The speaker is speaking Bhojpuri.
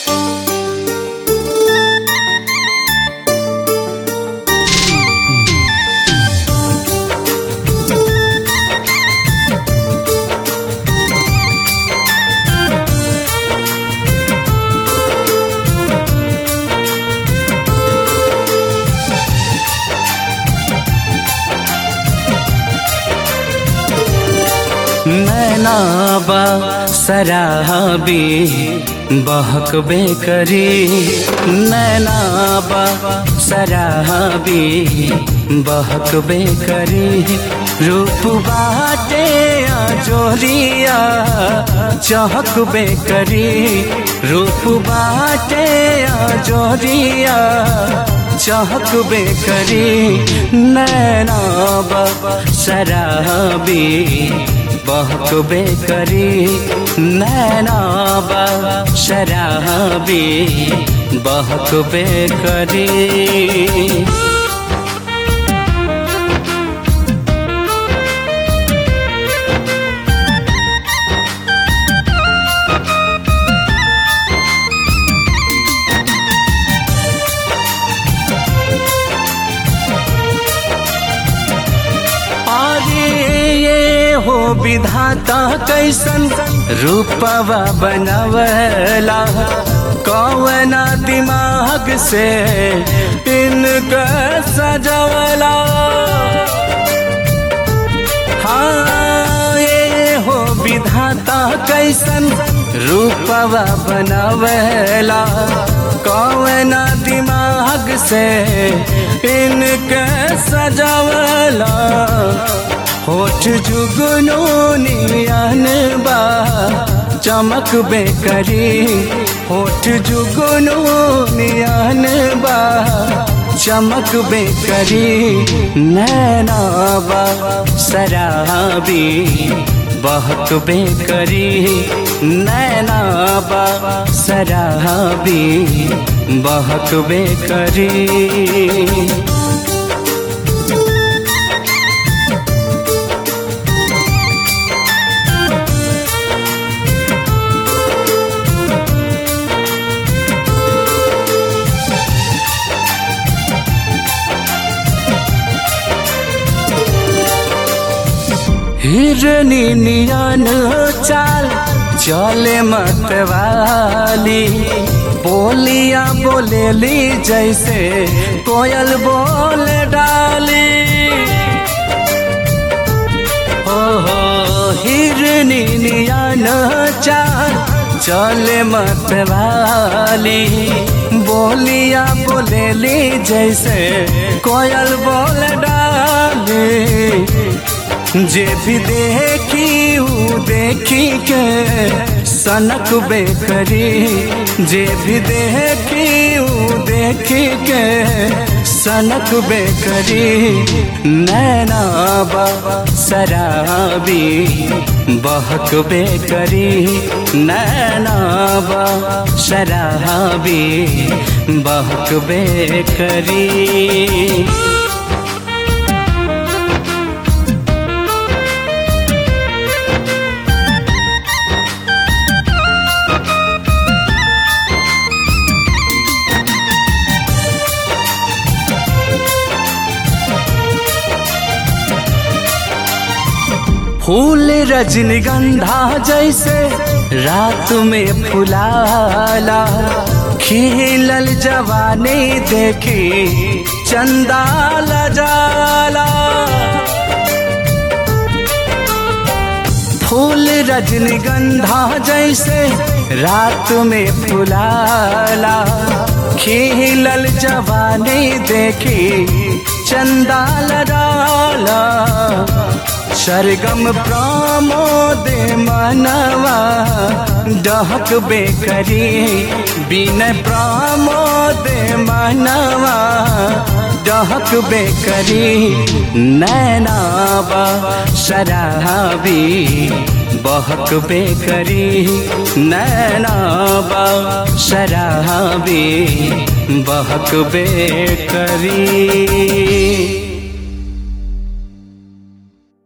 नैनाबा शराबी बहकबे करी, नैनाबा शराबी बहकबे करी। रूप बाटे जोरिया चहकबे करी, रूप बाटे जोरिया चहकबे करी। नैनाबा शराबी बहकबे करी, नैनाबा शराबी बहकबे करी। हो विधाता कैसन रूपवा बनवला, कौना दिमाग से इनका सजवला। हाँ ये हो विधाता कैसन रूपवा बनवला, कौना दिमाग से इनका सजवला। होठ जुगनू नियन बा चमकबे करी, होठ जुगनू नियन बा चमकबे करी। नैनाबा शराबी बहकबे करी, नैनाबा शराबी बहकबे करी। हिरनी नियन चाल चले मतवाली, बोलिया बोलेली जैसे कोयल बोल डाली। हो हिरनी नियन चाल चले मतवाली, बोलिया बोलेली जैसे कोयल बोल डाली। जे भी देखी ऊ देखी के सनकबे करी, जे भी देखी ऊ देखी के सनकबे करी। नैनाबा शराबी बहकबे करी, नैनाबा शराबी बहकबे करी। फूल रजनीगंधा जैसे रात में फुलाला, खिलल जवानी देखी चंदा लजाला। फूल रजनीगंधा जैसे रात में फुलाला, खिलल जवानी देखी चंदा लजाला। सरगम प्रमोद मनवा डहकबे करी, बिनय प्रमोद मनवा डहकबे करी। नैनाबा शराबी बहकबे करी, नैनाबा शराबी बहकबे करी।